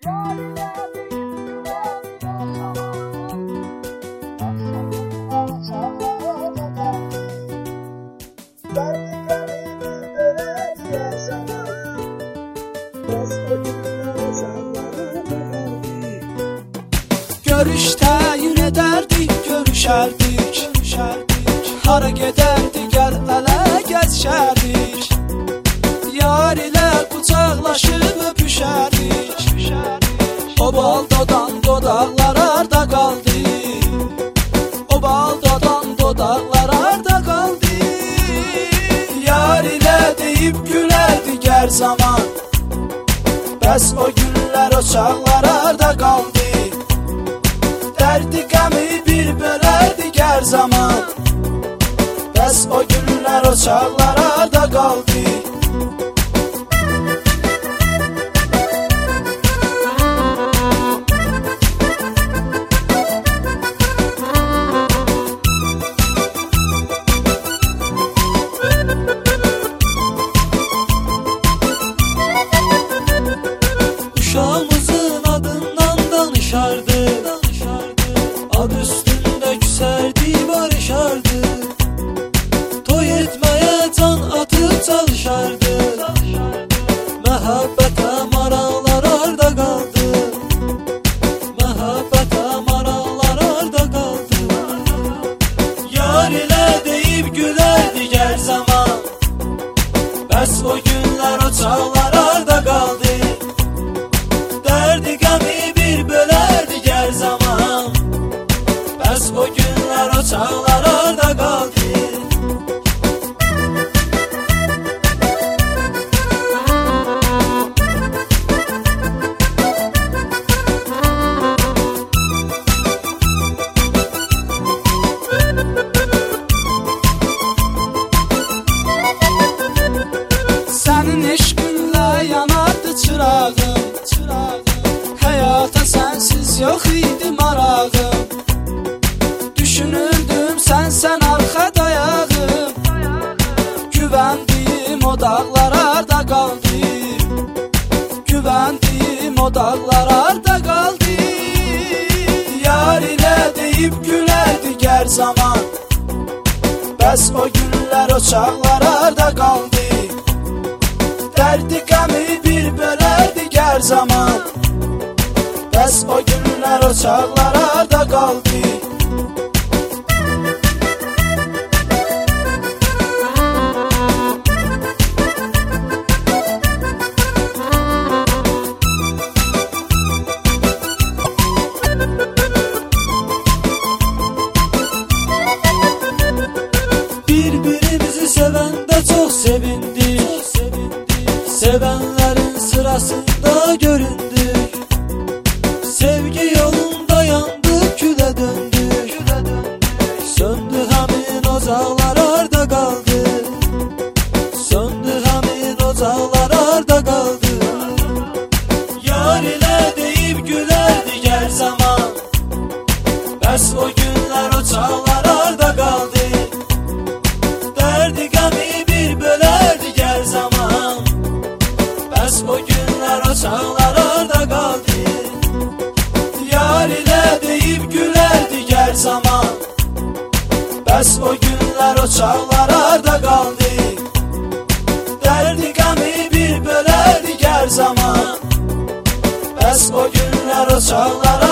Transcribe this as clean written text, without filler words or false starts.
Görüşte yine derdik, görüşerdik. Hara giderdik, gel ele geçerdik. Yar ile kucaklaşıp öpüşerdik. O baldadan dodaklar arda kaldı. O baldadan dodaklar arda kaldı. Yar ile deyip gülerdik her zaman. Bəs o günler o çağlar arda kaldı. Derdi qəmi bir bölərdik hər zaman. Bəs o günlər o çağlar arda qaldı. Uşağımızın adından danışardı. Ad üstünde küserdi, barışardı. Toy etmeye can atıp çalışardı. Mehabbete marallar arda kaldı. Mehabbete marallar arda kaldı. Yar ile deyip gülerdik her zaman. Bəs o günler o çağlar arda kaldı. Derdi qəmi bir bölerdik her zaman. Bəs o günlər o çağlar arda qaldı. Sənin eşqinlə yanardı çırağım. Həyata sənsiz yox idi marağım. Düşünürdüm sen arxa dayağım. Güvəndim o dağlar arda qaldı. Güvəndim o dağlar arda qaldı. Yar ilə deyib gülərdik hər zaman. Bəs o günlər o çağlar arda qaldı. Dərdi qəmi bir bölərdik hər zaman. Bəs o günlər o çağlar arda qaldı. Birbirimizi sevende çok sevindik. Sevenlerin sırasında göründük. Sevgi yolunda yandık, küle döndük. Söndü həmin ocaqlar arda kaldı. Söndü həmin ocaqlar arda kaldı. Yar ile deyip gülerdik her zaman. Bəs o günler o çağlar arda kaldı. Derdi qəmi bir bölerdik her zaman. Bəs o günler o çağlar arda kaldı. Yar ile deyip gülerdik her zaman. Bəs o günler o çağlar arda kaldı. Derdi qəmi bir bölerdik her zaman. Bəs o günler o çağlar